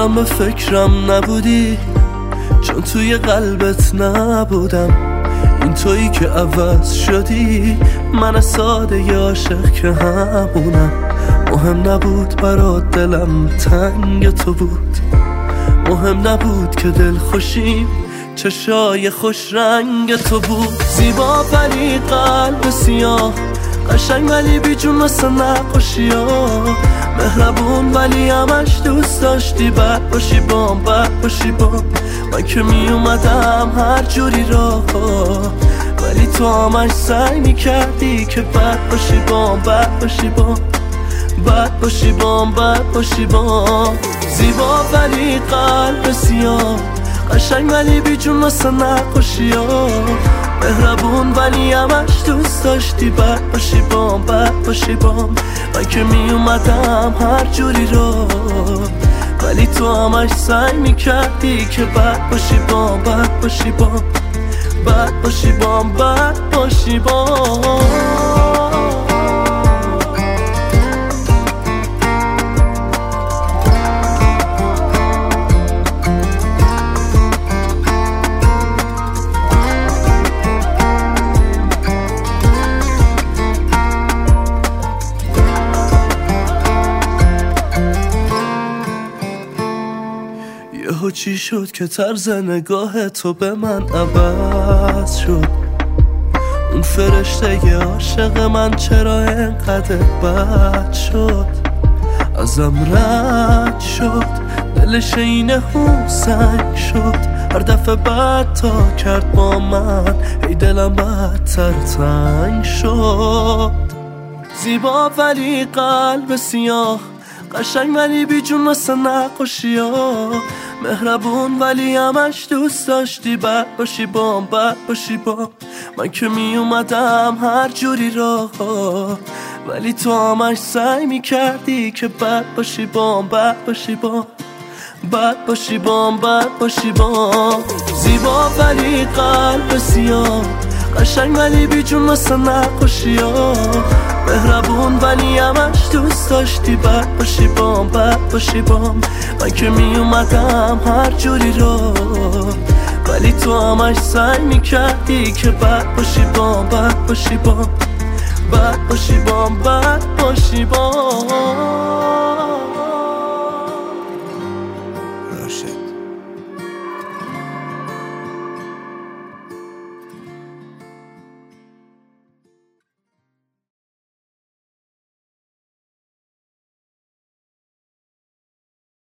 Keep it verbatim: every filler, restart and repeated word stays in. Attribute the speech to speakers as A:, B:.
A: بازم به فکرم نبودی، چون توی قلبت نبودم. این تویی که عوض شدی، من ساده ی عاشق که همونم. مهم نبود برات دلم تنگ تو بود، مهم نبود که دل خوشیم چشای خوش رنگ تو بود. زیبا ولی قلب سیاه، قشنگ ولی بیجون مثل نقاشی ها. مهربون ولی همش دوست داشتی بد باشی بام، بد باشی بام. من که می اومدم هر جوری راه، ولی تو همش سعی میکردی که بد باشی بام، بد باشی بام، بد باشی بام، بد باشی بام. زیبا ولی قلب سیاه، قشنگ ولی بیجون مثل نقاشی ها. مهربون ولی همش دوست داشتی بد باشی بام، بد باشی بام. من که می اومدم هر جوری رو، ولی تو همش سعی میکردی که بد باشی بام، بد باشی بام، بد باشی بام، بد باشی بام. یهو چی شد که طرز نگاه تو به من عوض شد؟ اون فرشته ی عاشق من چرا انقدر بد شد؟ ازم رد شد، دلش اینه هم سنگ شد. هر دفعه بد تا کرد با من، ای دلم بدتر تنگ شد. زیبا ولی قلب سیاه، قشنگ ولی بیجون مثل نقاشی ها. مهربون ولی همش دوست داشتی بد باشی بام، بد باشی بام. من که می اومدم هر جوری راه، ولی تو همش سعی میکردی که بد باشی بام، بد باشی بام، بد باشی بام، بد باشی بام. زیبا ولی قلب سیاه، قشنگ ولی بیجون مثل نقاشی ها. مهربون ولی همش دوست داشتی بد باشی بام، بد باشی بام. من که می اومدم هر جوری رو، ولی تو همش سعی میکردی که بد باشی بام، بد باشی بام، بد باشی بام، بد باشی بام.
B: راشد